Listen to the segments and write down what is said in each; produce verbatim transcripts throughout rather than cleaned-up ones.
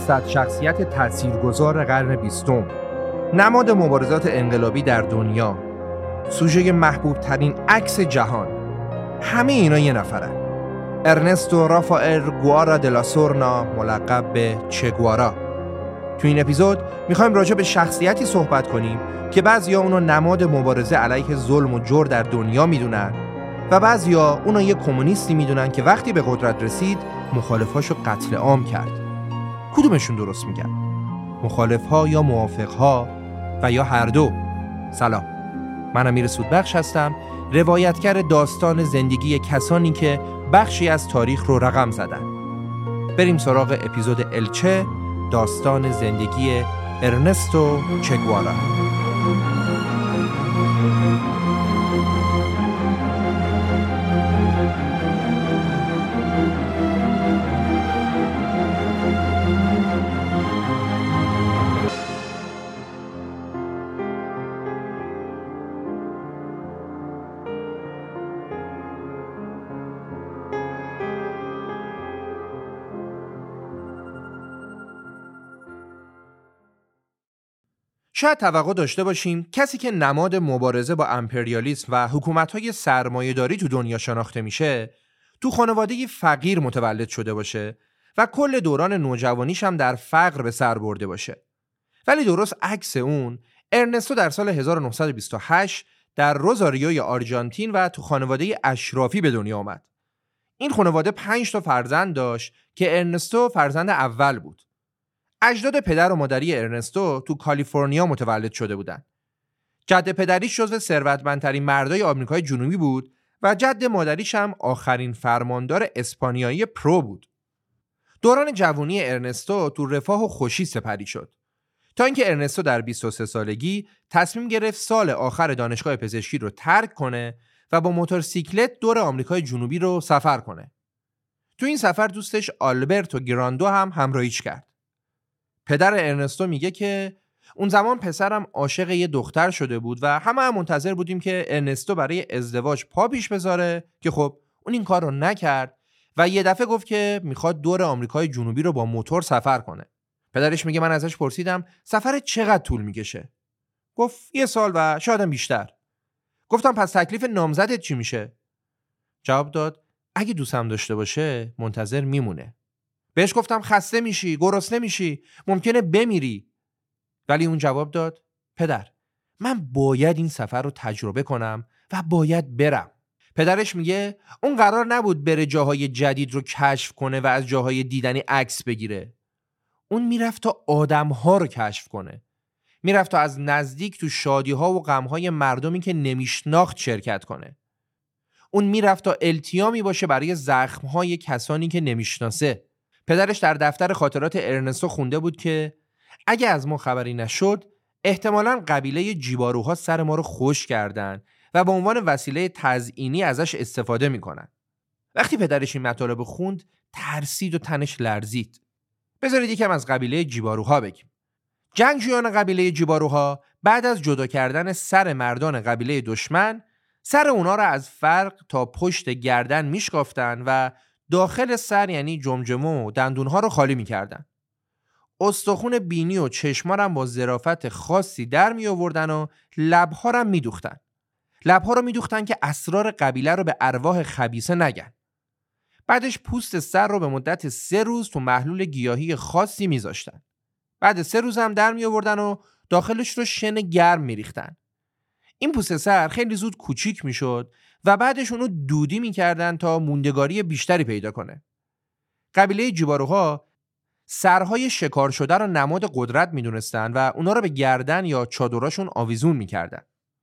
صد شخصیت تاثیرگذار قرن بیستم، نماد مبارزات انقلابی در دنیا، سوژه محبوب ترین عکس جهان، همه اینا یه نفرن. ارنستو رافائل گوارا دلا سورنا، ملقب به چه گوارا. تو این اپیزود میخوایم راجع به شخصیتی صحبت کنیم که بعضیا اونو نماد مبارزه علیه ظلم و جور در دنیا میدونن و بعضیا اونو یه کمونیستی میدونن که وقتی به قدرت رسید مخالفاشو قتل عام کرد. کدومشون درست میگن؟ مخالفها یا موافقها و یا هر دو؟ سلام، من امیر سودبخش هستم، روایتگر داستان زندگی کسانی که بخشی از تاریخ رو رقم زدن. بریم سراغ اپیزود الچه، داستان زندگی ارنستو چه گوارا. شاید توقع داشته باشیم کسی که نماد مبارزه با امپریالیسم و حکومت‌های سرمایه‌داری تو دنیا شناخته میشه، تو خانواده‌ای فقیر متولد شده باشه و کل دوران نوجوانیش هم در فقر به سر برده باشه. ولی درست عکس اون، ارنستو در سال هزار و نهصد و بیست و هشت در روزاریوی آرژانتین و تو خانواده اشرافی به دنیا آمد. این خانواده پنج تا فرزند داشت که ارنستو فرزند اول بود. اجداد پدر و مادری ارنستو تو کالیفرنیا متولد شده بودن. جد پدریش جزو ثروتمندترین مردای آمریکای جنوبی بود و جد مادریش هم آخرین فرماندار اسپانیایی پرو بود. دوران جوانی ارنستو تو رفاه و خوشی سپری شد تا اینکه ارنستو در بیست و سه سالگی تصمیم گرفت سال آخر دانشگاه پزشکی رو ترک کنه و با موتورسیکلت دور آمریکای جنوبی رو سفر کنه. تو این سفر دوستش آلبرتو گراندو هم همراهیش کرد. پدر ارنستو میگه که اون زمان پسرم عاشق یه دختر شده بود و همه هم منتظر بودیم که ارنستو برای ازدواج پا پیش بذاره که خب اون این کار رو نکرد و یه دفعه گفت که میخواد دور آمریکای جنوبی رو با موتور سفر کنه. پدرش میگه من ازش پرسیدم سفر چقدر طول میکشه؟ گفت یه سال و شاید بیشتر. گفتم پس تکلیف نامزدت چی میشه؟ جواب داد اگه دوستم داشته باشه منتظر میمونه. بهش گفتم خسته میشی، گرسنه میشی، ممکنه بمیری. ولی اون جواب داد پدر من باید این سفر رو تجربه کنم و باید برم. پدرش میگه اون قرار نبود بره جاهای جدید رو کشف کنه و از جاهای دیدنی عکس بگیره. اون میرفت تا آدم‌ها رو کشف کنه. میرفت تا از نزدیک تو شادی‌ها و غم‌های مردمی که نمیشناخت شرکت کنه. اون میرفت تا التیامی باشه برای زخم‌های کسانی که نمیشناسه. پدرش در دفتر خاطرات ارنستو خونده بود که اگه از ما خبری نشد احتمالاً قبیله جیباروها سر ما رو خوش کردن و به عنوان وسیله تزیینی ازش استفاده میکنن. وقتی پدرش این مطالب خوند ترسید و تنش لرزید. بذارید یکم از قبیله جیباروها بگیم. جنگجویان قبیله جیباروها بعد از جدا کردن سر مردان قبیله دشمن سر اونا رو از فرق تا پشت گردن میشکافتن و داخل سر یعنی جمجمه و دندونها رو خالی میکردن. استخون بینی و چشما رو با ظرافت خاصی در می آوردن و لبها رو می دوختن. لبها رو می دوختن که اسرار قبیله رو به ارواح خبیثه نگن. بعدش پوست سر رو به مدت سه روز تو محلول گیاهی خاصی می زاشتن. بعد سه روز هم در می آوردن و داخلش رو شن گرم می ریختن. این پوست سر خیلی زود کوچیک می شد و بعدش اونو دودی می کردن تا موندگاری بیشتری پیدا کنه. قبیله جیباروها سرهای شکار شده رو نماد قدرت می دونستن و اونا رو به گردن یا چادراشون آویزون می کردن.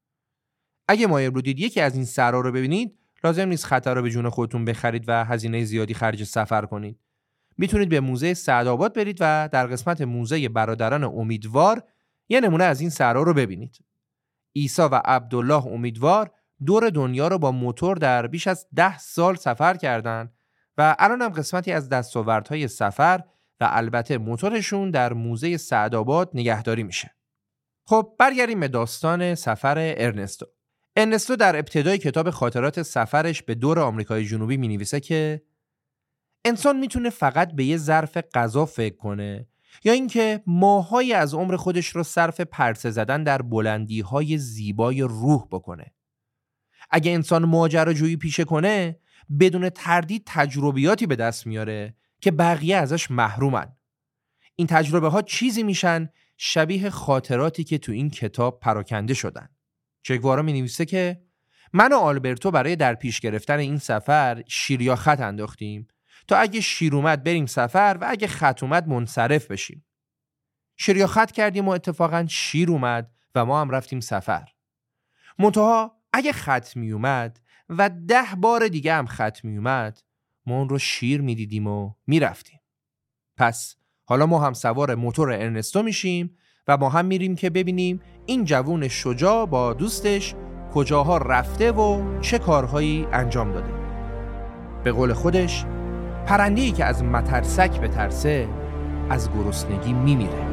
اگه مایل بودید یکی از این سرها رو ببینید لازم نیست خطر رو به جون خودتون بخرید و هزینه زیادی خرج سفر کنید. میتونید به موزه سعدآباد برید و در قسمت موزه برادران امیدوار یه نمونه از این سرها رو ببینید. عیسی و عبدالله امیدوار دور دنیا رو با موتور در بیش از ده سال سفر کردند و الان هم قسمتی از دستاوردهای سفر و البته موتورشون در موزه سعدآباد نگهداری میشه. خب برگردیم به داستان سفر ارنستو. ارنستو در ابتدای کتاب خاطرات سفرش به دور آمریکای جنوبی مینویسه که انسان میتونه فقط به یه ظرف غذا فکر کنه یا اینکه ماه‌هایی از عمر خودش رو صرف پرسه زدن در بلندی‌های زیبای روح بکنه. اگه انسان ماجراجویی پیشه کنه، بدون تردید تجربیاتی به دست میاره که بقیه ازش محرومن. این تجربه ها چیزی میشن شبیه خاطراتی که تو این کتاب پراکنده شدن. چگوارا می نویسه که من و آلبرتو برای در پیش گرفتن این سفر شیر یا خط انداختیم تا اگه شیر اومد بریم سفر و اگه خط اومد منصرف بشیم. شیر یا خط کردیم و اتفاقا شیر اومد و ما هم رفتیم سفر. منتها اگه خط می اومد و ده بار دیگه هم خط می اومد، ما اون رو شیر می دیدیم و می رفتیم. پس حالا ما هم سوار موتور ارنستو میشیم و ما هم میریم که ببینیم این جوون شجاع با دوستش کجاها رفته و چه کارهایی انجام داده. به قول خودش، پرنده‌ای که از مترسک بترسه از گرسنگی میمیره.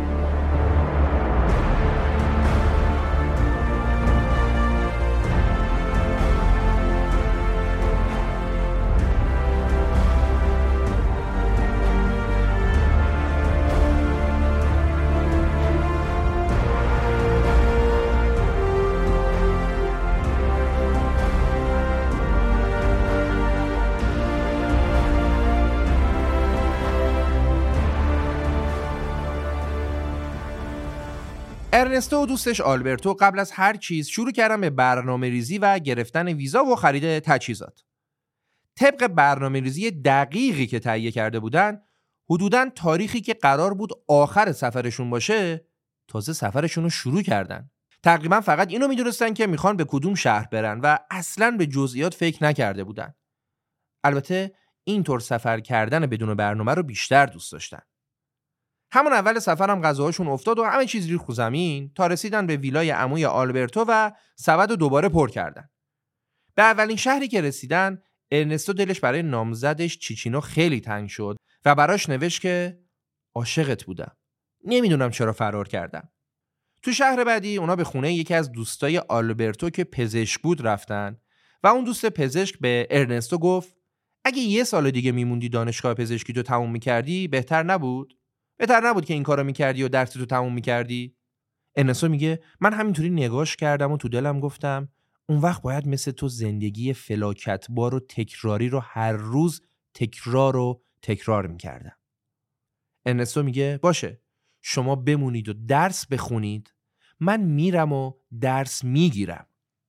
ارنستو و دوستش آلبرتو قبل از هر چیز شروع کردن به برنامه ریزی و گرفتن ویزا و خرید تجهیزات. طبق برنامه ریزی دقیقی که تهیه کرده بودن، حدوداً تاریخی که قرار بود آخر سفرشون باشه، تازه سفرشون رو شروع کردن. تقریباً فقط اینو میدونستن که میخوان به کدوم شهر برن و اصلاً به جزئیات فکر نکرده بودن. البته اینطور سفر کردن بدون برنامه رو بیشتر دوست داشتن. همون اول سفر هم غذاهاشون افتاد و همه چیز ریخت رو زمین تا رسیدن به ویلای عموی آلبرتو و سبد رو دوباره پر کردن. به اولین شهری که رسیدن، ارنستو دلش برای نامزدش چیچینو خیلی تنگ شد و براش نوشت که عاشقت بودم. نمیدونم چرا فرار کردم. تو شهر بعدی اونا به خونه یکی از دوستای آلبرتو که پزشک بود رفتن و اون دوست پزشک به ارنستو گفت اگه یه سال دیگه میموندی دانشگاه پزشکی تو تموم میکردی بهتر نبود؟ بهتر نبود که این کارو میکردی و درس تو تموم میکردی؟ ارنستو میگه من همینطوری نگاش کردم و تو دلم گفتم اون وقت باید مثل تو زندگی فلاکتبار و تکراری رو هر روز تکرار و تکرار میکردم. ارنستو میگه باشه، شما بمونید و درس بخونید، من میرم و درس میگیرم.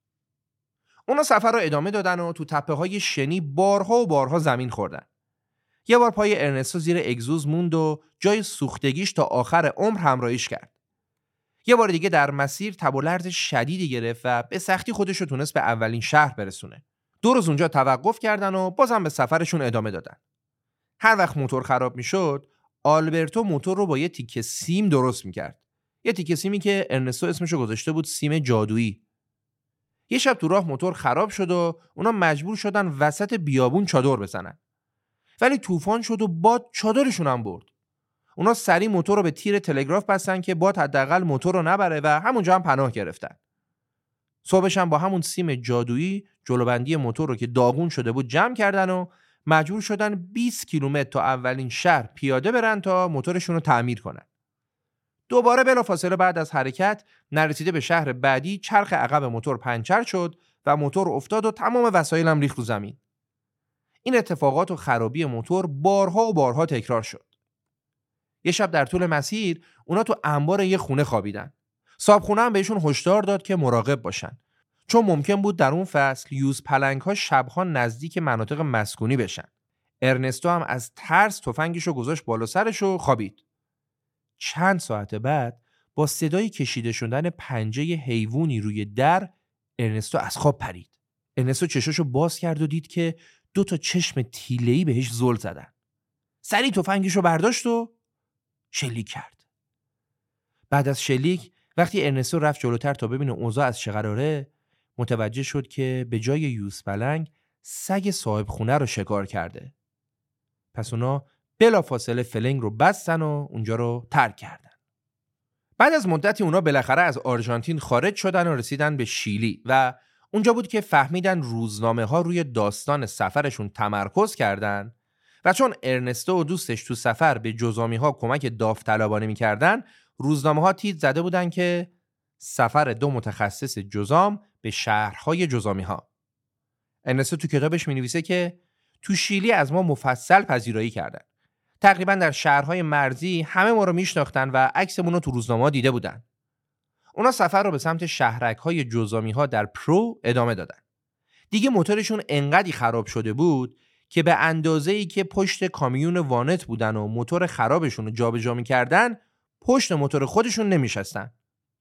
اونا سفر رو ادامه دادن و تو تپه های شنی بارها و بارها زمین خوردن. یه بار پای ارنستو زیر اگزوز موند و جای سوختگیش تا آخر عمر همراهیش کرد. یه بار دیگه در مسیر تب و لرز شدیدی گرفت و به سختی خودش رو تونست به اولین شهر برسونه. دو روز اونجا توقف کردن و بازم به سفرشون ادامه دادن. هر وقت موتور خراب میشد، آلبرتو موتور رو با یه تیکه سیم درست میکرد. یه تیکه سیمی که ارنستو اسمشو گذاشته بود سیم جادویی. یه شب تو راه موتور خراب شد و اونا مجبور شدن وسط بیابون چادر بزنن. ولی طوفان شد و باد چادرشون هم برد. اونا سریع موتور رو به تیر تلگراف بستن که باد حداقل موتور رو نبره و همونجا هم پناه گرفتن. صبحش هم با همون سیم جادویی جلوبندی موتور رو که داغون شده بود جمع کردن و مجبور شدن بیست کیلومتر تا اولین شهر پیاده برن تا موتورشون رو تعمیر کنن. دوباره بلافاصله بعد از حرکت نرسیده به شهر بعدی چرخ عقب موتور پنچر شد و موتور افتاد و تمام وسایل هم ریخت رو زمین. این اتفاقات و خرابی موتور بارها و بارها تکرار شد. یه شب در طول مسیر اونا تو انبار یه خونه خوابیدن. صاحبخونه هم بهشون هشدار داد که مراقب باشن، چون ممکن بود در اون فصل یوز پلنگ‌ها شبها نزدیک مناطق مسکونی بشن. ارنستو هم از ترس تفنگشو گذاشت بالا سرش و خوابید. چند ساعت بعد با صدای کشیده شدن پنجه حیوانی روی در ارنستو از خواب پرید. ارنستو چشاشو باز کرد و دید که دو تا چشم تیله‌ای بهش زل زدن. سریع تفنگشو برداشت و شلیک کرد. بعد از شلیک وقتی ارنستو رفت جلوتر تا ببینه اوضاع از چه قراره، متوجه شد که به جای یوز پلنگ سگ صاحب خونه رو شکار کرده. پس اونا بلافاصله فلنگ رو بستن و اونجا رو ترک کردن. بعد از مدتی اونا بالاخره از آرژانتین خارج شدن و رسیدن به شیلی و اونجا بود که فهمیدن روزنامه ها روی داستان سفرشون تمرکز کردن و چون ارنستو و دوستش تو سفر به جزامی‌ها کمک داوطلبانه می‌کردن، روزنامه‌ها تیتر زده بودن که سفر دو متخصص جزام به شهرهای جزامی‌ها. ارنستو تو کتابش می‌نویسه که تو شیلی از ما مفصل پذیرایی کردن. تقریبا در شهرهای مرزی همه ما رو میشناختن و عکسمون رو تو روزنامه‌ها دیده بودن. اونا سفر رو به سمت شهرک‌های جزامی‌ها در پرو ادامه دادن. دیگه موتورشون انقدی خراب شده بود که به اندازه‌ای که پشت کامیون وانت بودن و موتور خرابشون رو جابجا می‌کردن، پشت موتور خودشون نمی‌شستن.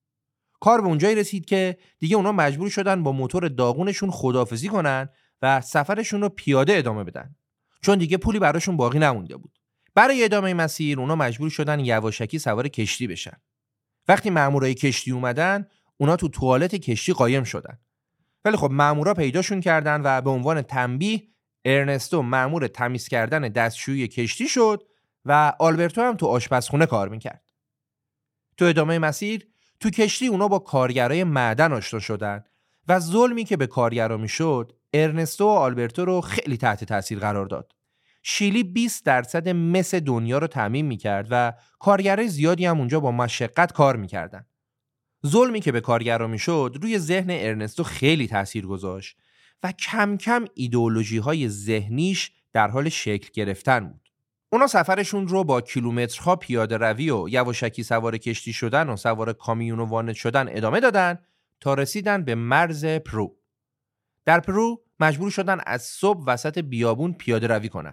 کار به اونجایی رسید که دیگه اونا مجبور شدن با موتور داغونشون خداحافظی کنن و سفرشون رو پیاده ادامه بدن. چون دیگه پولی براشون باقی نمونده بود. برای ادامه مسیر اونا مجبور شدن یواشکی سوار کشتی بشن. وقتی مامورای کشتی اومدن، اونا تو توالت کشتی قایم شدن. ولی خب مامورا پیداشون کردن و به عنوان تنبیه ارنستو مامور تمیز کردن دستشویی کشتی شد و آلبرتو هم تو آشپزخونه کار میکرد. تو ادامه مسیر تو کشتی اونا با کارگرای معدن آشنا شدن و ظلمی که به کارگرا میشد ارنستو و آلبرتو رو خیلی تحت تاثیر قرار داد. شیلی بیست درصد مس دنیا رو تامین میکرد و کارگرای زیادی هم اونجا با مشقت کار میکردن. ظلمی که به کارگرا میشد روی ذهن ارنستو خیلی تاثیر گذاشت و کم کم ایدئولوژی‌های ذهنیش در حال شکل گرفتن بود. اونا سفرشون رو با کیلومترها پیاده روی و یواشکی سوار کشتی شدن و سوار کامیون و وانت شدن ادامه دادن تا رسیدن به مرز پرو. در پرو مجبور شدن از صبح وسط بیابون پیاده روی کنن.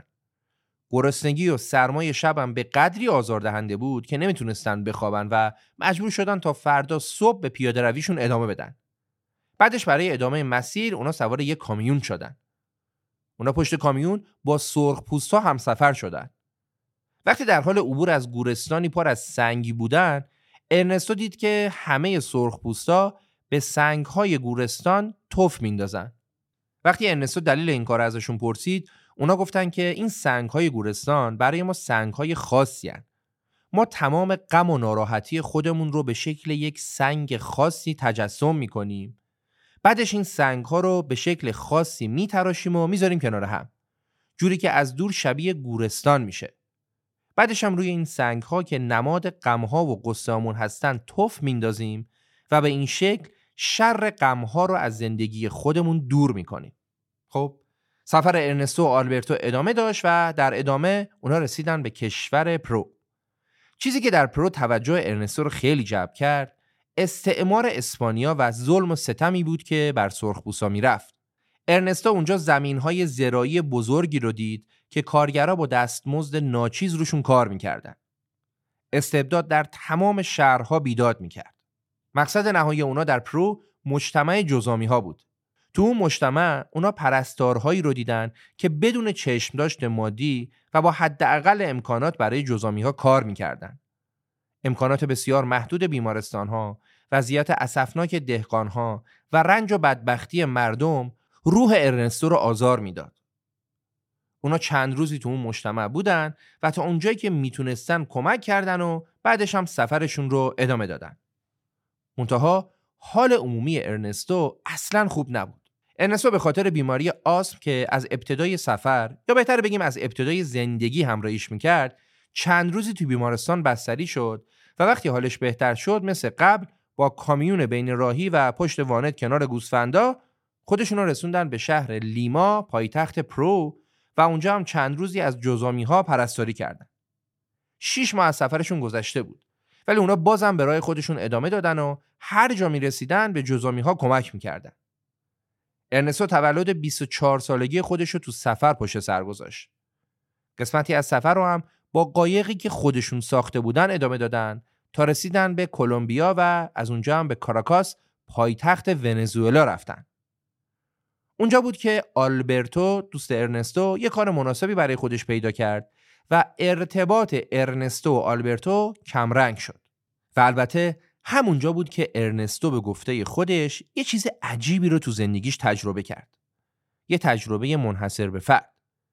گرسنگی و سرمای شبم به قدری آزاردهنده بود که نمیتونستن بخوابن و مجبور شدن تا فردا صبح به پیاده رویشون ادامه بدن. بعدش برای ادامه مسیر اونا سوار یک کامیون شدن. اونا پشت کامیون با سرخپوستا هم سفر شدن. وقتی در حال عبور از گورستانی پر از سنگی بودن، ارنستو دید که همه سرخپوستا به سنگ‌های گورستان تف میندازن. وقتی ارنستو دلیل این کار ازشون پرسید، اونا گفتن که این سنگ‌های گورستان برای ما سنگ‌های خاصی هستند. ما تمام غم و ناراحتی خودمون رو به شکل یک سنگ خاصی تجسم می‌کنیم. بعدش این سنگ‌ها رو به شکل خاصی می‌تراشیم و می‌ذاریم کنار هم. جوری که از دور شبیه گورستان میشه. بعدش هم روی این سنگ‌ها که نماد غم‌ها و غصه‌مون هستن تف میندازیم و به این شکل شر غم‌ها رو از زندگی خودمون دور می‌کنیم. خب سفر ارنستو و آلبرتو ادامه داشت و در ادامه اونا رسیدن به کشور پرو. چیزی که در پرو توجه ارنستو رو خیلی جلب کرد، استعمار اسپانیا و ظلم و ستمی بود که بر سرخپوستا میرفت. ارنستو اونجا زمین‌های زراعی بزرگی رو دید که کارگرها با دستمزد ناچیز روشون کار میکردن. استبداد در تمام شهرها بیداد میکرد. مقصد نهایی اونا در پرو مجتمع جزامی‌ها بود. تو اون مجتمع اونا پرستارهایی رو دیدن که بدون چشم داشت مادی و با حداقل امکانات برای جزامی‌ها کار میکردن. امکانات بسیار محدود بیمارستان‌ها، وضعیت اسفناک دهقان‌ها و رنج و بدبختی مردم روح ارنستو رو آزار میداد. اونا چند روزی تو اون مجتمع بودن و تا اونجایی که میتونستن کمک کردن و بعدش هم سفرشون رو ادامه دادن. منتها حال عمومی ارنستو اصلاً خوب نبود. ارنستو به خاطر بیماری آسم که از ابتدای سفر یا بهتر بگیم از ابتدای زندگی همراهیش میکرد، چند روزی تو بیمارستان بستری شد و وقتی حالش بهتر شد مثل قبل با کامیون بین راهی و پشت وانت کنار گوسفندا خودشون رو رسوندن به شهر لیما پایتخت پرو و اونجا هم چند روزی از جزامی‌ها پرستاری کردن. شش ماه از سفرشون گذشته بود ولی اونا بازم به راه خودشون ادامه دادن و هر جا می رسیدن به جزامی‌ها کمک می‌کردن. ارنستو تولد بیست و چهار سالگی خودش رو تو سفر پشت سر گذاشت. قسمتی از سفر رو هم با قایقی که خودشون ساخته بودن ادامه دادن تا رسیدن به کلمبیا و از اونجا هم به کاراکاس پایتخت ونزوئلا رفتن. اونجا بود که آلبرتو دوست ارنستو یه کار مناسبی برای خودش پیدا کرد و ارتباط ارنستو و آلبرتو کمرنگ شد. و البته همونجا بود که ارنستو به گفته خودش یه چیز عجیبی رو تو زندگیش تجربه کرد. یه تجربه منحصر به فرد.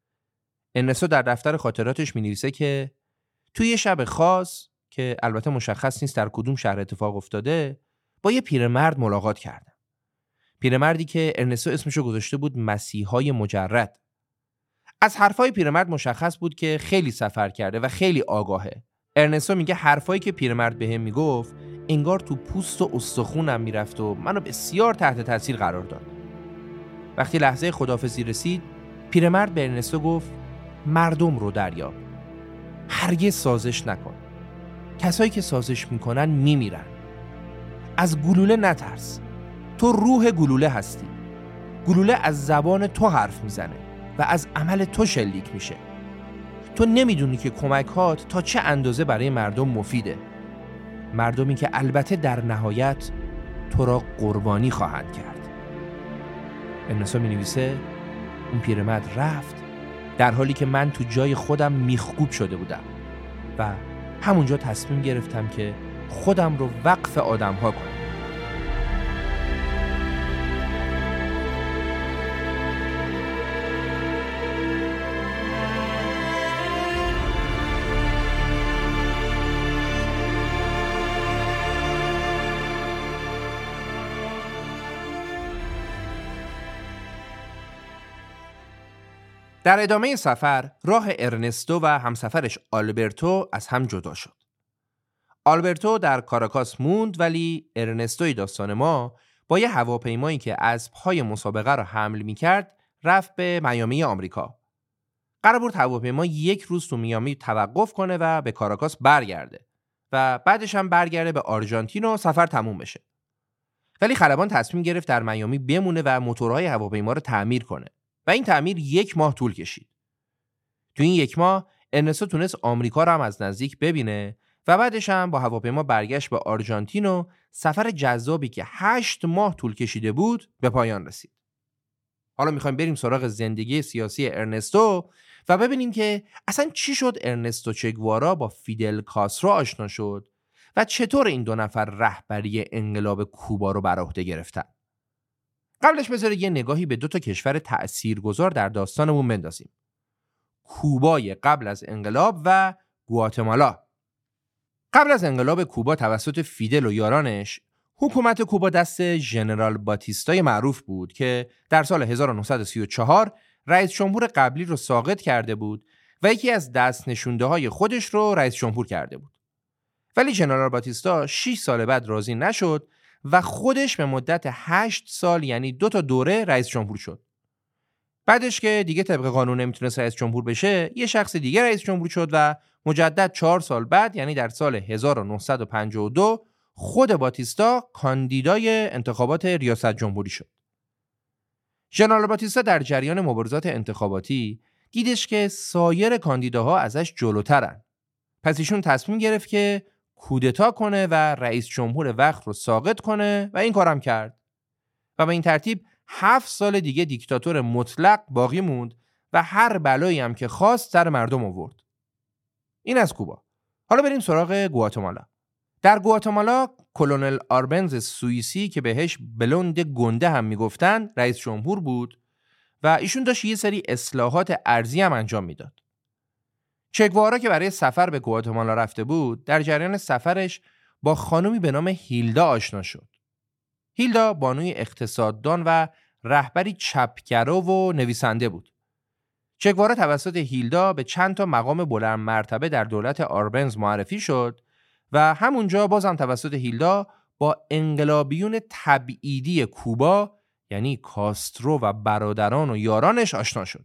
ارنستو در دفتر خاطراتش می‌نویسه که توی یه شب خاص که البته مشخص نیست در کدوم شهر اتفاق افتاده، با یه پیرمرد ملاقات کردم. پیرمردی که ارنستو اسمشو گذاشته بود مسیحای مجرد. از حرفای پیرمرد مشخص بود که خیلی سفر کرده و خیلی آگاهه. ارنستو میگه حرفایی که پیرمرد بهم میگفت انگار تو پوست و استخونم میرفت و منو بسیار تحت تاثیر قرار داد. وقتی لحظه خداحافظی رسید، پیرمرد به ارنستو گفت مردم رو دریاب. هرگز سازش نکن. کسایی که سازش میکنن میمیرن. از گلوله نترس. تو روح گلوله هستی. گلوله از زبان تو حرف میزنه و از عمل تو شلیک میشه. تو نمیدونی که کمکات تا چه اندازه برای مردم مفیده. مردمی که البته در نهایت تو را قربانی خواهند کرد. ارنستو می نویسه اون پیرمرد رفت در حالی که من تو جای خودم میخکوب شده بودم و همونجا تصمیم گرفتم که خودم رو وقف آدم ها کنم. در ادامه سفر راه ارنستو و همسفرش آلبرتو از هم جدا شد. آلبرتو در کاراکاس موند، ولی ارنستوی داستان ما با یه هواپیمایی که اسب‌های مسابقه را حمل می‌کرد رفت به میامی آمریکا. قرار بود هواپیما یک روز تو میامی توقف کنه و به کاراکاس برگرده و بعدش هم برگرده به آرژانتین و سفر تموم بشه. ولی خلبان تصمیم گرفت در میامی بمونه و موتورهای هواپیما رو تعمیر کنه و این تعمیر یک ماه طول کشید. تو این یک ماه ارنستو تونست آمریکا رو هم از نزدیک ببینه و بعدش هم با هواپیما برگشت به آرژانتین و سفر جذابی که هشت ماه طول کشیده بود به پایان رسید. حالا میخوایم بریم سراغ زندگی سیاسی ارنستو و ببینیم که اصلا چی شد ارنستو چه گوارا با فیدل کاسترو آشنا شد و چطور این دو نفر رهبری انقلاب کوبا رو بر عهده گرفتن. قبلش بذارید یه نگاهی به دو تا کشور تأثیرگذار در داستانمون بندازیم. کوبای قبل از انقلاب و گواتمالا. قبل از انقلاب کوبا توسط فیدل و یارانش، حکومت کوبا دست ژنرال باتیستای معروف بود که در سال هزار و نهصد و سی و چهار رئیس جمهور قبلی رو ساقط کرده بود و یکی از دست نشونده های خودش رو رئیس جمهور کرده بود. ولی ژنرال باتیستا شش سال بعد راضی نشد و خودش به مدت هشت سال یعنی دو تا دوره رئیس جمهور شد. بعدش که دیگه طبق قانون نمیتونست رئیس جمهور بشه، یه شخص دیگه رئیس جمهور شد و مجدد چهار سال بعد یعنی در سال هزار و نهصد و پنجاه و دو خود باتیستا کاندیدای انتخابات ریاست جمهوری شد. ژنرال باتیستا در جریان مبارزات انتخاباتی دیدش که سایر کاندیداها ازش جلوترن. پس ایشون تصمیم گرفت که کودتا کنه و رئیس جمهور وقت رو ساقط کنه و این کارم کرد. و به این ترتیب هفت سال دیگه دیکتاتور مطلق باقی موند و هر بلایی هم که خواست سر مردم آورد. این از کوبا. حالا بریم سراغ گواتمالا. در گواتمالا کلونل آربنز سوئیسی که بهش بلوند گنده هم میگفتن رئیس جمهور بود و ایشون داشت یه سری اصلاحات ارضی هم انجام میداد. چه گوارا که برای سفر به گواتمالا رفته بود، در جریان سفرش با خانومی به نام هیلدا آشنا شد. هیلدا بانوی اقتصاددان و رهبری چپگرا و نویسنده بود. چه گوارا توسط هیلدا به چند تا مقام بلند مرتبه در دولت آربنز معرفی شد و همونجا بازم توسط هیلدا با انقلابیون تبعیدی کوبا یعنی کاسترو و برادران و یارانش آشنا شد.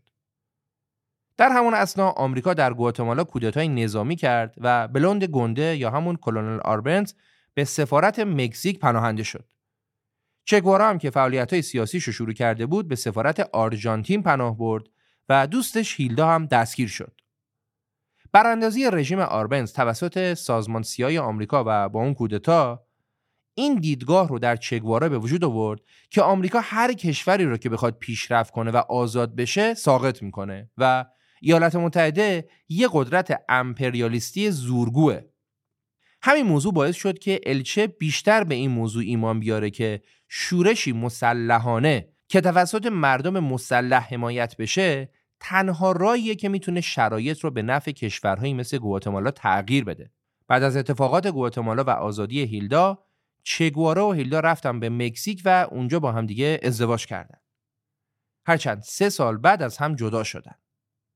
در همون اثنا آمریکا در گواتمالا کودتای نظامی کرد و بلوند گنده یا همون کلونل آربنز به سفارت مکزیک پناهنده شد. چه گوارا هم که فعالیت‌های سیاسیشو شروع کرده بود به سفارت آرژانتین پناه برد و دوستش هیلدا هم دستگیر شد. براندازی رژیم آربنز توسط سازمان سیای آمریکا و با اون کودتا این دیدگاه رو در چه گوارا به وجود آورد که آمریکا هر کشوری رو که بخواد پیشرفت کنه و آزاد بشه ساقط میکنه و ایالات متحده یه قدرت امپریالیستی زورگوه. همین موضوع باعث شد که الچه بیشتر به این موضوع ایمان بیاره که شورشی مسلحانه که توسط مردم مسلح حمایت بشه تنها راهیه که میتونه شرایط رو به نفع کشورهایی مثل گواتمالا تغییر بده. بعد از اتفاقات گواتمالا و آزادی هیلدا، چه گوارا و هیلدا رفتن به مکزیک و اونجا با هم دیگه ازدواج کردن. هرچند سه سال بعد از هم جدا شدن.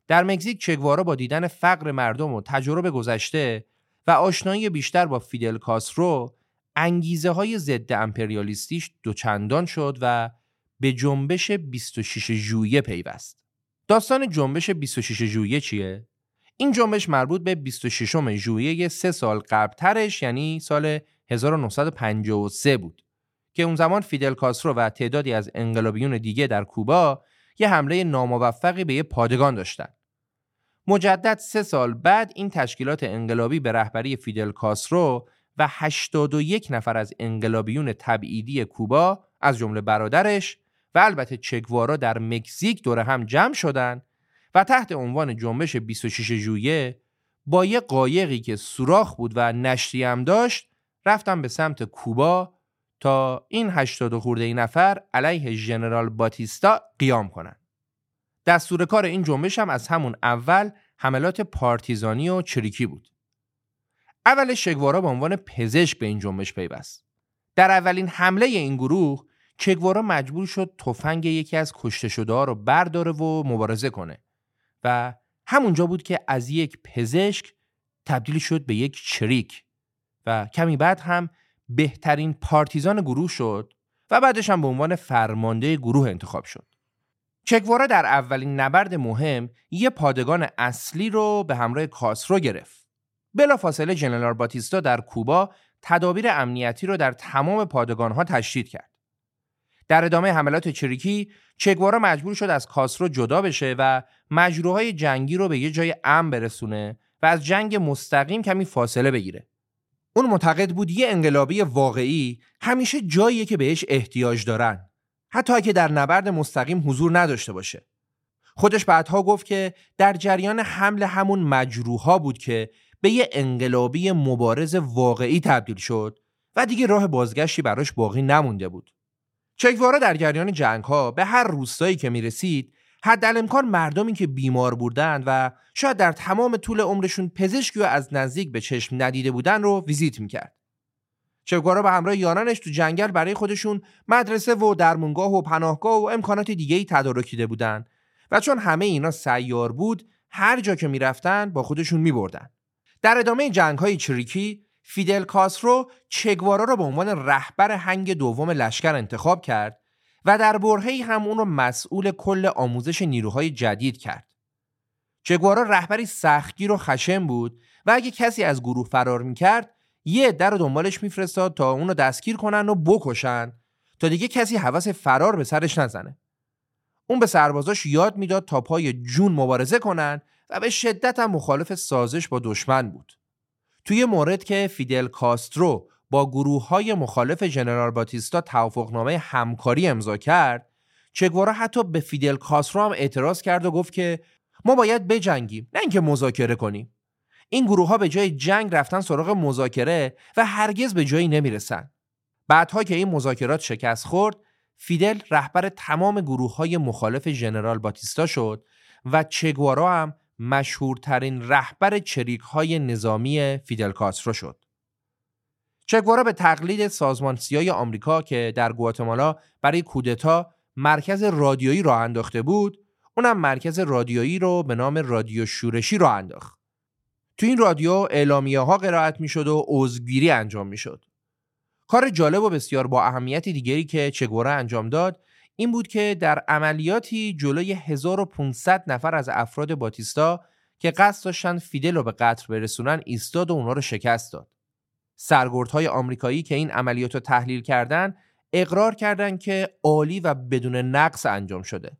در مکزیک چگوارا با دیدن فقر مردم و تجربه گذشته و آشنایی بیشتر با فیدل کاسترو انگیزه های ضد امپریالیستیش دوچندان شد و به جنبش بیست و شش ژوئیه پیوست. داستان جنبش بیست و شش ژوئیه چیه؟ این جنبش مربوط به بیست و ششم ژوئیه سه سال قبلترش، یعنی سال هزار و نهصد و پنجاه و سه بود که اون زمان فیدل کاسترو و تعدادی از انقلابیون دیگه در کوبا یه حمله ناموفقی به یه پادگان داشتن. مجدد سه سال بعد این تشکیلات انقلابی به رهبری فیدل کاسترو و هشتاد و یک نفر از انقلابیون تبعیدی کوبا از جمله برادرش و البته چگوارا در مکزیک دور هم جمع شدن و تحت عنوان جنبش بیست و شش ژوئیه با یه قایقی که سوراخ بود و نشتی هم داشت رفتن به سمت کوبا تا این هشتاد خورده نفر علیه ژنرال باتیستا قیام کنن. دستور کار این جنبش هم از همون اول حملات پارتیزانی و چریکی بود. اول چگوارا به عنوان پزشک به این جنبش پیوست. در اولین حمله این گروه چگوارا مجبور شد تفنگ یکی از کشته شده‌ها رو برداره و مبارزه کنه و همونجا بود که از یک پزشک تبدیل شد به یک چریک و کمی بعد هم بهترین پارتیزان گروه شد و بعدش هم به عنوان فرمانده گروه انتخاب شد. چگوارا در اولین نبرد مهم یه پادگان اصلی رو به همراه کاسترو گرفت. بلافاصله ژنرال باتیستا در کوبا تدابیر امنیتی رو در تمام پادگان‌ها تشدید کرد. در ادامه حملات چریکی چگوارا مجبور شد از کاسترو جدا بشه و مجروحای جنگی رو به یه جای امن برسونه و از جنگ مستقیم کمی فاصله بگیره. اون معتقد بود یه انقلابی واقعی همیشه جاییه که بهش احتیاج دارن، حتی اگه در نبرد مستقیم حضور نداشته باشه. خودش بعدها گفت که در جریان حمل همون مجروحا بود که به یه انقلابی مبارز واقعی تبدیل شد و دیگه راه بازگشتی براش باقی نمونده بود. چگوارا در جریان جنگ‌ها به هر روستایی که میرسید حدالامکان مردمی که بیمار بودند و شاید در تمام طول عمرشون پزشکی رو از نزدیک به چشم ندیده بودن رو ویزیت میکرد. چگوارا به همراه یارانش تو جنگل برای خودشون مدرسه و درمونگاه و پناهگاه و امکانات دیگه‌ای تدارک دیده بودن و چون همه اینا سیار بود هر جا که میرفتن با خودشون میبردن. در ادامه جنگ‌های چریکی فیدل کاسترو چگوارا رو به عنوان رهبر هنگ دوم لشکر انتخاب کرد و در برهه‌ای هم اون رو مسئول کل آموزش نیروهای جدید کرد. چگوارا رهبری سختگیر و خشن بود و اگه کسی از گروه فرار میکرد یه عده رو دنبالش میفرستاد تا اون رو دستگیر کنن و بکشن تا دیگه کسی هوس فرار به سرش نزنه. اون به سربازاش یاد میداد تا پای جون مبارزه کنن و به شدت هم مخالف سازش با دشمن بود. توی مورد که فیدل کاسترو با گروه‌های مخالف ژنرال باتیستا توافقنامه همکاری امضا کرد، چگوارا حتی به فیدل کاسترو هم اعتراض کرد و گفت که ما باید بجنگیم، نه اینکه مذاکره کنیم. این گروه‌ها به جای جنگ رفتن سراغ مذاکره و هرگز به جایی نمیرسن. بعدها که این مذاکرات شکست خورد، فیدل رهبر تمام گروه‌های مخالف ژنرال باتیستا شد و چگوارا هم مشهورترین رهبر چریک‌های نظامی فیدل کاسترو شد. چگوارا به تقلید سازمان سیای آمریکا که در گواتمالا برای کودتا مرکز رادیویی راه انداخته بود، اونم مرکز رادیویی رو به نام رادیو شورشی راه انداخت. تو این رادیو اعلامیه‌ها قرائت می‌شد و عضوگیری انجام می‌شد. کار جالب و بسیار با اهمیتی دیگری که چگوارا انجام داد این بود که در عملیاتی جلوی هزار و پانصد نفر از افراد باتیستا که قصد داشتن فیدل رو به قتل برسونن ایستاد و اونا رو شکست داد. سرگردهای آمریکایی که این عملیات رو تحلیل کردن اقرار کردند که عالی و بدون نقص انجام شده.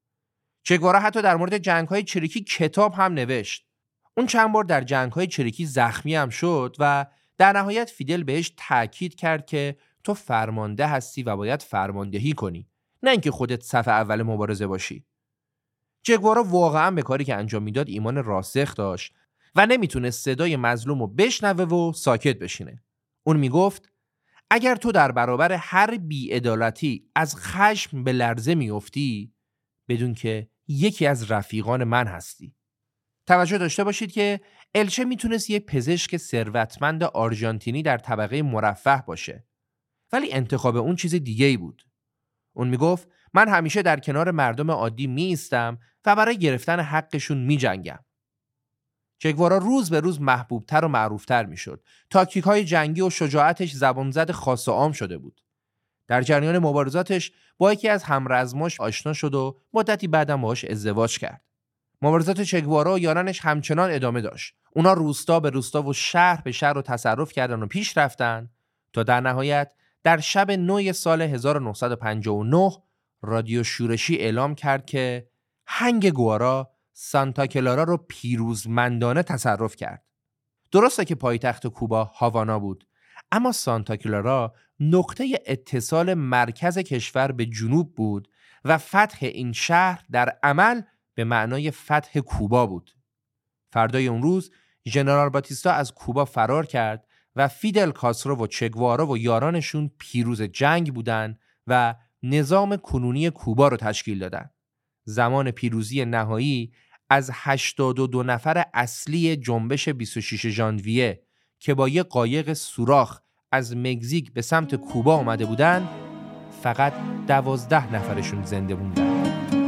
چگوارا حتی در مورد جنگ‌های چریکی کتاب هم نوشت. اون چند بار در جنگ‌های چریکی زخمی هم شد و در نهایت فیدل بهش تأکید کرد که تو فرمانده هستی و باید فرماندهی کنی، نه اینکه خودت صف اول مبارزه باشی. چگوارا واقعا به کاری که انجام میداد ایمان راسخ داشت و نمیتونست صدای مظلوم رو بشنوه و ساکت بشینه. اون میگفت اگر تو در برابر هر بی‌عدالتی از خشم به لرزه میافتی، بدون که یکی از رفیقان من هستی. توجه داشته باشید که الچه میتونست یه پزشک ثروتمند آرژانتینی در طبقه مرفه باشه، ولی انتخاب اون چیز دیگه‌ای بود. اون میگفت من همیشه در کنار مردم عادی می ایستم و برای گرفتن حقشون می جنگم. چگوارا روز به روز محبوبتر و معروفتر می شد. تاکتیک‌های جنگی و شجاعتش زبانزد خاص و عام شده بود. در جریان مبارزاتش با یکی از همرزماش آشنا شد و مدتی بعدم باهاش ازدواج کرد. مبارزات چگوارا و یارانش همچنان ادامه داشت. اونا روستا به روستا و شهر به شهر رو تصرف کردن و پیش رفتن تا در نهایت در شب نو سال هزار و نهصد و پنجاه و نه رادیو شورشی اعلام کرد که هنگ گوارا سانتا کلارا رو پیروزمندانه تصرف کرد. درسته که پایتخت کوبا هاوانا بود، اما سانتا کلارا نقطه اتصال مرکز کشور به جنوب بود و فتح این شهر در عمل به معنای فتح کوبا بود. فردای اون روز ژنرال باتیستا از کوبا فرار کرد و فیدل کاسترو و چگوارا و یارانشون پیروز جنگ بودن و نظام کنونی کوبا رو تشکیل دادن. زمان پیروزی نهایی از هشتاد و دو نفر اصلی جنبش بیست و شش ژانویه که با یه قایق سوراخ از مکزیک به سمت کوبا آمده بودن، فقط دوازده نفرشون زنده موندن.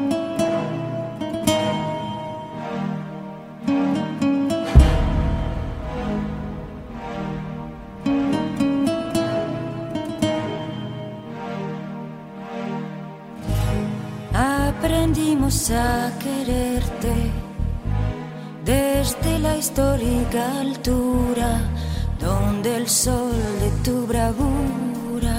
Aprendimos a quererte desde la histórica altura donde el sol de tu bravura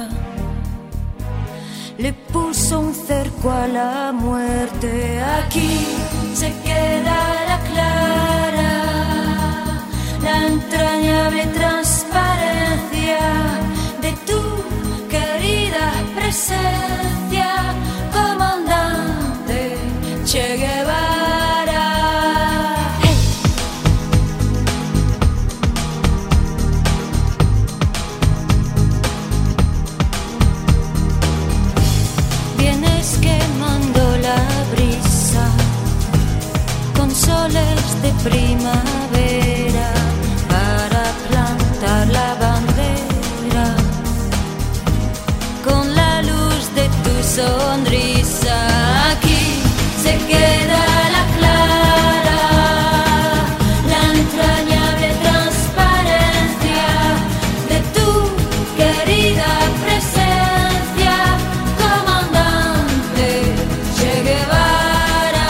le puso un cerco a la muerte. Aquí se queda la clara, la entrañable transparencia de tu querida presencia, comandante Che Guevara. Hey. Vienes quemando la brisa con soles de primavera para plantar la bandera con la luz de tu sonrisa. Aquí se queda la clara, la entrañable transparencia de tu querida presencia, comandante Che Guevara.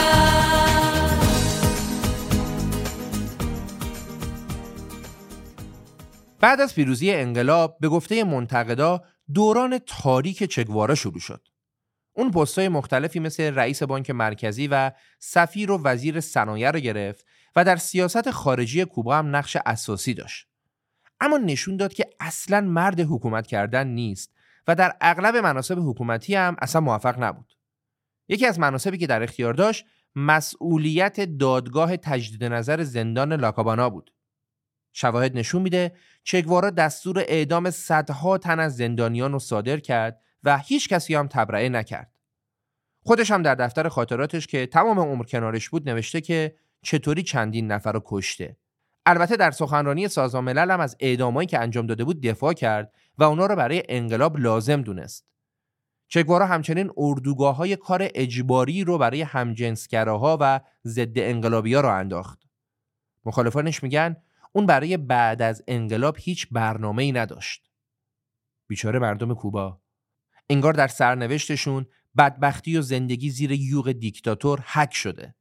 بعد از پیروزی انقلاب به گفته منتقدا دوران تاریک چگوارا شروع شد. اون پست‌های مختلفی مثل رئیس بانک مرکزی و سفیر و وزیر صنایع رو گرفت و در سیاست خارجی کوبا هم نقش اساسی داشت. اما نشون داد که اصلاً مرد حکومت کردن نیست و در اغلب مناصب حکومتی هم اصلا موفق نبود. یکی از مناصبی که در اختیار داشت مسئولیت دادگاه تجدید نظر زندان لاکابانا بود. شواهد نشون میده چگوارا دستور اعدام صدها تن از زندانیان رو صادر کرد و هیچ کسی هم تبرئه نکرد. خودش هم در دفتر خاطراتش که تمام عمر کنارش بود نوشته که چطوری چندین نفر رو کشته. البته در سخنرانی سازمان ملل هم از اعدامایی که انجام داده بود دفاع کرد و اونا رو برای انقلاب لازم دونست. چگوارا همچنین اردوگاه‌های کار اجباری رو برای همجنسگراها و ضد انقلابی‌ها رو انداخت. مخالفانش میگن اون برای بعد از انقلاب هیچ برنامه‌ای نداشت. بیچاره مردم کوبا، انگار در سرنوشتشون بدبختی و زندگی زیر یوغ دیکتاتور حک شده.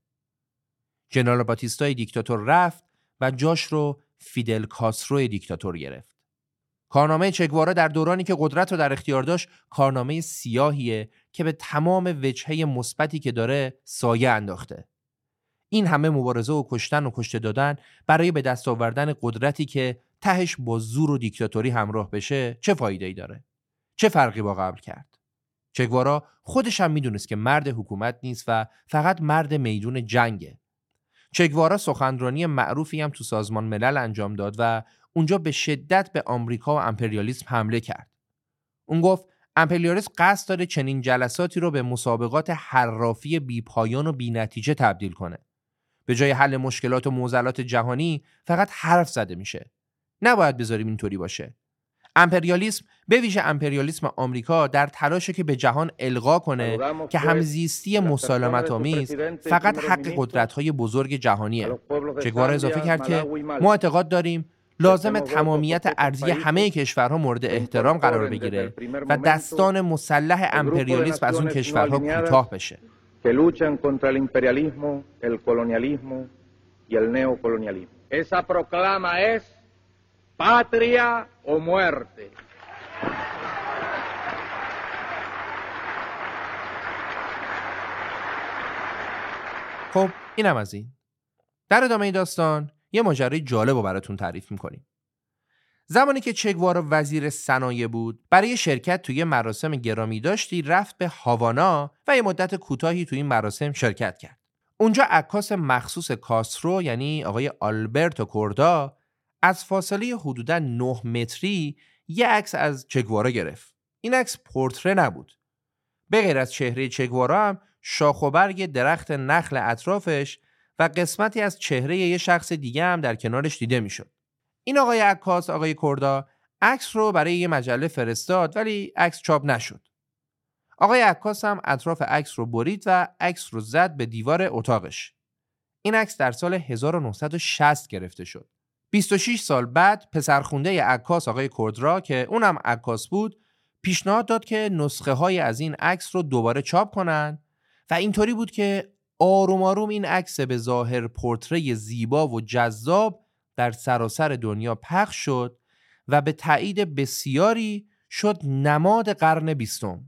ژنرال باتیستای دیکتاتور رفت و جاش رو فیدل کاسترو دیکتاتور گرفت. کارنامه چگوارا در دورانی که قدرت رو در اختیار داشت کارنامه سیاهیه که به تمام وجهه مثبتی که داره سایه انداخته. این همه مبارزه و کشتن و کشته دادن برای به دست آوردن قدرتی که تهش با زور و دیکتاتوری همراه بشه چه فایده‌ای داره؟ چه فرقی با قبل کرد؟ چگوارا خودش هم میدونست که مرد حکومت نیست و فقط مرد میدون جنگه. چگوارا سخنرانی معروفی هم تو سازمان ملل انجام داد و اونجا به شدت به آمریکا و امپریالیسم حمله کرد. اون گفت امپریالیسم قصد داره چنین جلساتی رو به مسابقات حرافی بی‌پایان و بی‌نتیجه تبدیل کنه. به جای حل مشکلات و معضلات جهانی فقط حرف زده میشه. نباید بذاریم اینطوری باشه. امپریالیسم، به ویژه امپریالیسم آمریکا، در تلاشه که به جهان القا کنه که همزیستی مسالمت‌آمیز فقط حق قدرت‌های بزرگ جهانیه. چه گوارا اضافه کرد که ما اعتقاد داریم لازم تمامیت ارضی همه کشورها مورد احترام قرار بگیره و دستان مسلح امپریالیسم از اون کشورها کوتاه بشه. que luchan contra el imperialismo, el colonialismo y el neocolonialismo. Esa proclama es patria o muerte. خب اینم از این. در ادامه داستان یه ماجرای جالب رو براتون تعریف میکنیم. زمانی که چه گوارا وزیر صنایع بود، برای شرکت توی مراسم گرامی داشتی رفت به هاوانا و یه مدت کوتاهی توی این مراسم شرکت کرد. اونجا عکاس مخصوص کاسترو یعنی آقای آلبرتو کوردا از فاصله حدوداً نه متری یه عکس از چه گوارا گرفت. این عکس پورتره نبود. به غیر از چهره چه گوارا هم شاخ و برگ درخت نخل اطرافش و قسمتی از چهره یه شخص دیگه هم در کنارش دیده میشد. این آقای عکاس، آقای کوردا، عکس رو برای یه مجله فرستاد ولی عکس چاپ نشد. آقای عکاس هم اطراف عکس رو برید و عکس رو زد به دیوار اتاقش. این عکس در سال هزار و نهصد و شصت گرفته شد. بیست و شش سال بعد پسرخونده عکاس آقای کوردرا که اونم عکاس بود، پیشنهاد داد که نسخه های از این عکس رو دوباره چاپ کنن و اینطوری بود که آروم آروم این عکس به ظاهر پورتره زیبا و جذاب در سراسر دنیا پخش شد و به تایید بسیاری شد نماد قرن بیستم.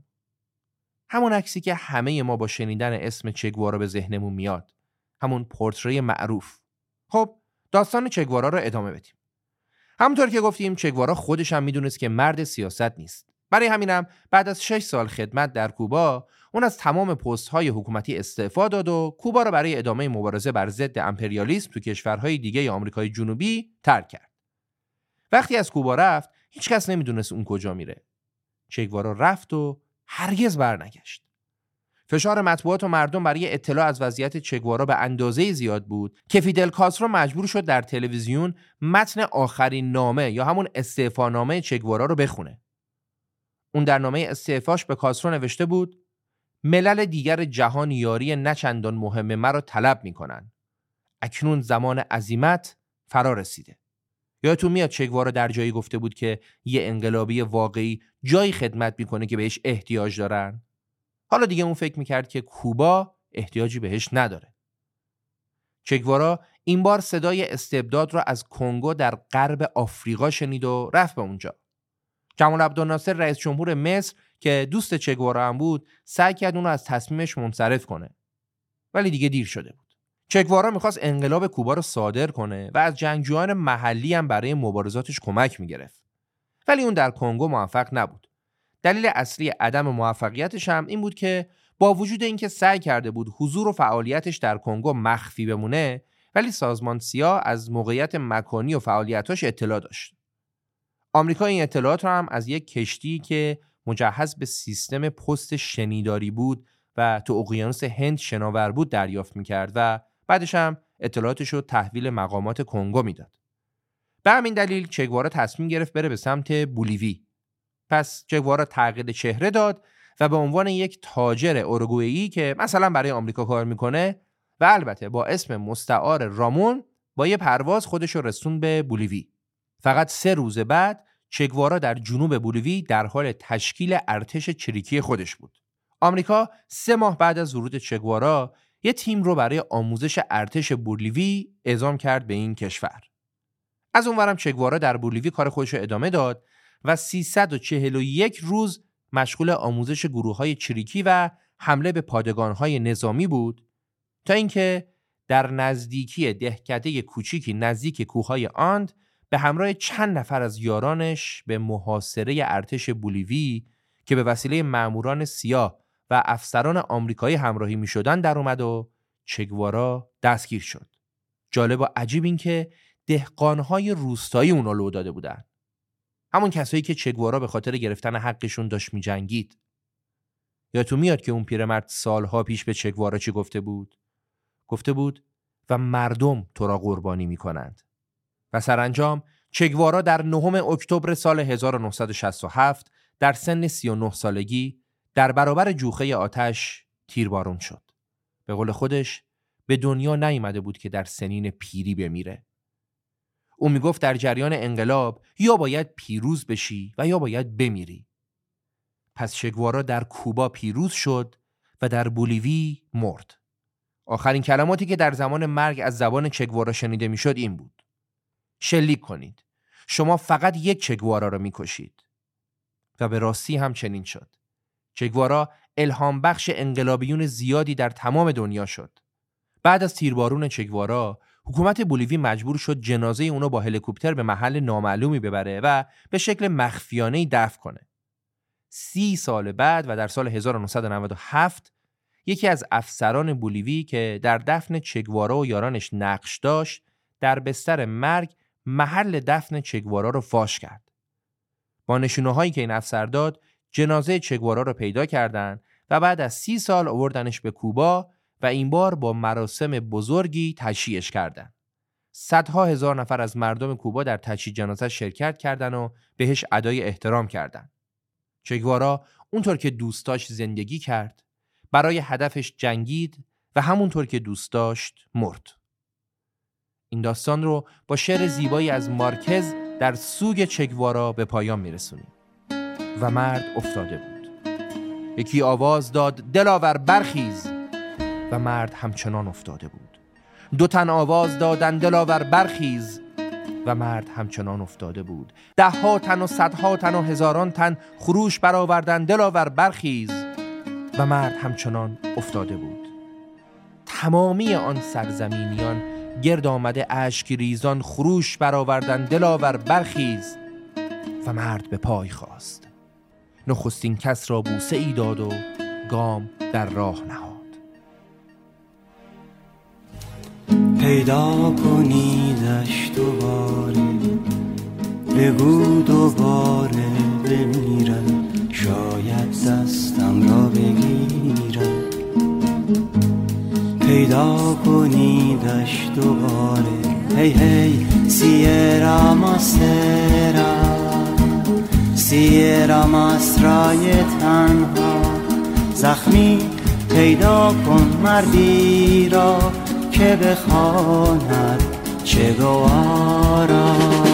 همون عکسی که همه ما با شنیدن اسم چه گوارا به ذهنمون میاد، همون پورتره معروف. خب داستان چه گوارا رو ادامه بدیم. همونطور که گفتیم چه گوارا خودش هم میدونست که مرد سیاست نیست. برای همینم بعد از شش سال خدمت در کوبا اون از تمام پست‌های حکومتی استعفا داد و کوبا را برای ادامه مبارزه بر ضد امپریالیسم تو کشورهای دیگه آمریکای جنوبی ترک کرد. وقتی از کوبا رفت، هیچ کس نمیدونست اون کجا میره. چه گوارا رفت و هرگز برنگشت. فشار مطبوعات و مردم برای اطلاع از وضعیت چه گوارا به اندازه زیاد بود که فیدل کاسترو مجبور شد در تلویزیون متن آخرین نامه یا همون استعفانامه چه گوارا رو بخونه. اون در نامه استعفاش به کاسترو نوشته بود: ملل دیگر جهان یاری نچندان مهم مرا طلب میکنن. اکنون زمان عزیمت فرا رسیده. یادتون میاد چه گوارا در جایی گفته بود که یه انقلابی واقعی جایی خدمت میکنه که بهش احتیاج دارن؟ حالا دیگه اون فکر میکرد که کوبا احتیاجی بهش نداره. چه گوارا این بار صدای استبداد را از کنگو در غرب آفریقا شنید و رفت به اونجا. جمال عبدالناصر رئیس جمهور مصر که دوست چه گوارا هم بود، سعی کرد اون رو از تصمیمش منصرف کنه. ولی دیگه دیر شده بود. چه گوارا میخواست انقلاب کوبا رو صادر کنه و از جنگجویان محلی هم برای مبارزاتش کمک میگرفت. ولی اون در کنگو موفق نبود. دلیل اصلی عدم موفقیتش هم این بود که با وجود اینکه سعی کرده بود حضور و فعالیتش در کنگو مخفی بمونه، ولی سازمان سیا از موقعیت مکانی و فعالیتاش اطلاع داشت. آمریکا این اطلاعات رو هم از یک کشتی که مجهز به سیستم پست شنیداری بود و تو اقیانوس هند شناور بود دریافت میکرد و بعدش هم اطلاعاتش رو تحویل مقامات کنگو میداد. به همین دلیل چه گوارا تصمیم گرفت بره به سمت بولیوی. پس چه گوارا تغییر چهره داد و به عنوان یک تاجر اوروگوئه‌ای که مثلا برای آمریکا کار میکنه و البته با اسم مستعار رامون با یه پرواز خودش رو رسون به بولیوی. فقط سه روز بعد چه گوارا در جنوب بولیوی در حال تشکیل ارتش چریکی خودش بود. آمریکا سه ماه بعد از ورود چه گوارا یه تیم رو برای آموزش ارتش بولیوی اعزام کرد به این کشور. از اونورم چه گوارا در بولیوی کار خودش رو ادامه داد و سیصد و چهل و یک روز مشغول آموزش گروه‌های چریکی و حمله به پادگان‌های نظامی بود تا اینکه در نزدیکی دهکده کوچیکی نزدیک کوههای آند به همراه چند نفر از یارانش به محاصره ارتش بولیوی که به وسیله ماموران سیاه و افسران آمریکایی همراهی می‌شدند در اومد و چه گوارا دستگیر شد. جالب و عجیب این که دهقان‌های روستایی اونا لو داده بودن. همون کسایی که چه گوارا به خاطر گرفتن حقشون داشت می‌جنگید. یادتون میاد که اون پیرمرد سالها پیش به چه گوارا چی گفته بود؟ گفته بود و مردم تو را قربانی می‌کنند. و سرانجام چگوارا در نهم اکتبر سال هزار و نهصد و شصت و هفت در سن سی و نه سالگی در برابر جوخه آتش تیربارون شد. به قول خودش به دنیا نیامده بود که در سنین پیری بمیره. او میگفت در جریان انقلاب یا باید پیروز بشی و یا باید بمیری. پس چگوارا در کوبا پیروز شد و در بولیوی مرد. آخرین کلماتی که در زمان مرگ از زبان چگوارا شنیده میشد این بود: شلیک کنید. شما فقط یک چگوارا را میکشید. و به راستی هم چنین شد. چگوارا الهام بخش انقلابیون زیادی در تمام دنیا شد. بعد از تیربارون چگوارا، حکومت بولیوی مجبور شد جنازه اونو با هلیکوپتر به محل نامعلومی ببره و به شکل مخفیانه‌ای دفن کنه. سی سال بعد و در سال هزار و نهصد و نود و هفت یکی از افسران بولیوی که در دفن چگوارا و یارانش نقش داشت، در بستر مرگ محل دفن چگوارا رو فاش کرد. با نشونه‌هایی که این افسر داد، جنازه چگوارا رو پیدا کردند و بعد از سی سال آوردنش به کوبا و این بار با مراسم بزرگی تشییعش کردند. صدها هزار نفر از مردم کوبا در تشییع جنازه شرکت کردند و بهش ادای احترام کردند. چگوارا اونطور که دوست داشت زندگی کرد، برای هدفش جنگید و همونطور که دوست داشت مرد. این داستان رو با شعر زیبایی از مارکز در سوگ چگوارا به پایان میرسونیم. و مرد افتاده بود. یکی آواز داد دلاور برخیز، و مرد همچنان افتاده بود. دو تن آواز دادن دلاور برخیز، و مرد همچنان افتاده بود. ده ها تن و صدها تن و هزاران تن خروش برآوردن دلاور برخیز، و مرد همچنان افتاده بود. تمامی آن سرزمینیان گرد آمده اشک ریزان خروش برآوردن دلاور برخیز، و مرد به پای خاست. نخستین کس را بوسه ای داد و گام در راه نهاد. پیدا کنیدش دوباره، بگو دوباره بمیرم، شاید دستم را بگیرم. پیدا کنیدش دوباره، هی هی سیرا ماسترا، سیرا ماسترای تنها. زخمی پیدا کن مردی را که بخواند چگوارا.